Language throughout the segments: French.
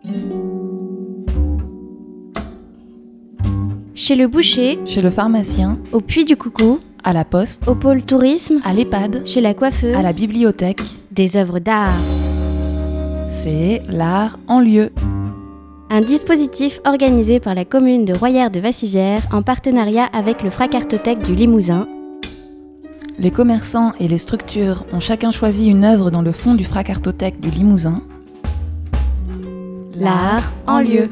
Chez le boucher, Chez le pharmacien, au Puy du Coucou, à la poste, au pôle tourisme, à l'EHPAD, chez la coiffeuse, à la bibliothèque. des œuvres d'art. C'est l'art en lieu. Un dispositif organisé par la commune de Royères-de-Vassivière en partenariat avec le Fracartothèque du Limousin. Les commerçants et les structures ont chacun choisi une œuvre dans le fond du Fracartothèque du Limousin. L'art en lieu.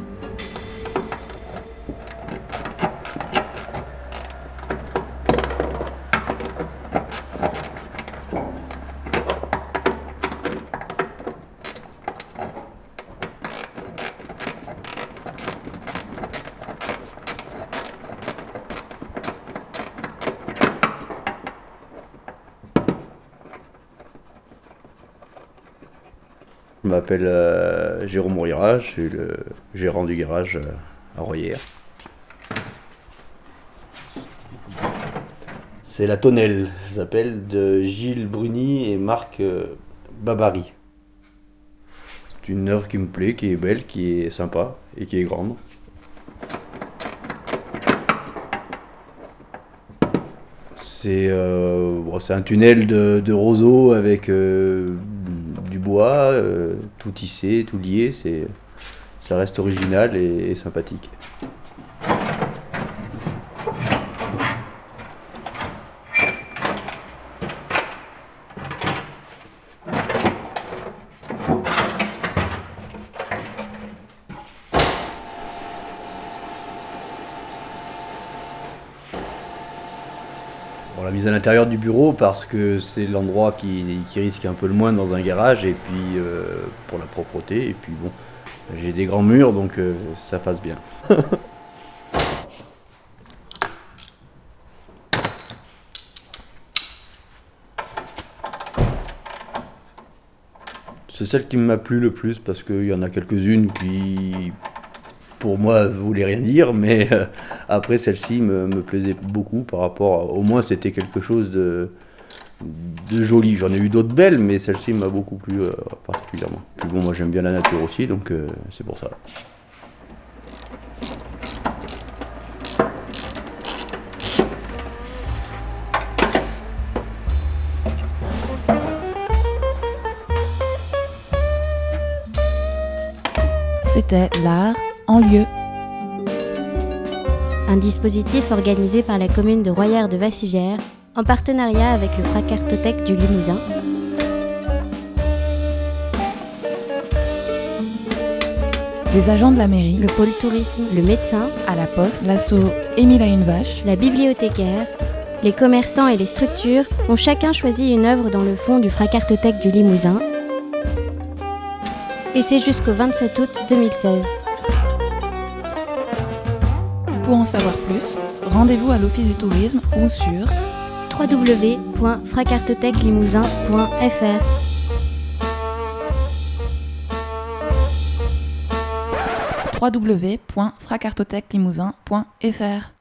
Je m'appelle Jérôme Mourira, je suis le gérant du garage à Royères. C'est la tonnelle, ça s'appelle, de Gilles Bruni et Marc Babary. C'est une œuvre qui me plaît, qui est belle, qui est sympa et qui est grande. C'est un tunnel de roseaux avec du bois, tout tissé, tout lié. Ça reste original et sympathique. Bon, la mise à l'intérieur du bureau parce que c'est l'endroit qui risque un peu le moins dans un garage et puis pour la propreté et puis bon, j'ai des grands murs donc ça passe bien. C'est celle qui m'a plu le plus parce qu'il y en a quelques-unes qui pour moi voulait rien dire, mais après celle-ci me plaisait beaucoup par rapport au moins c'était quelque chose de joli. J'en ai eu d'autres belles, mais celle-ci m'a beaucoup plu particulièrement. Puis bon, moi j'aime bien la nature aussi, donc c'est pour ça. C'était l'art en lieu. Un dispositif organisé par la commune de Royères-de-Vassivière en partenariat avec le Fracartothèque du Limousin. Les agents de la mairie, Le pôle tourisme, le médecin, à la poste, l'asso Émile a une vache, la bibliothécaire, les commerçants et les structures ont chacun choisi une œuvre dans le fond du Fracartothèque du Limousin. Et c'est jusqu'au 27 août 2016. Pour en savoir plus, rendez-vous à l'office du tourisme ou sur www.fracartothèquelimousin.fr. www.fracartothèquelimousin.fr.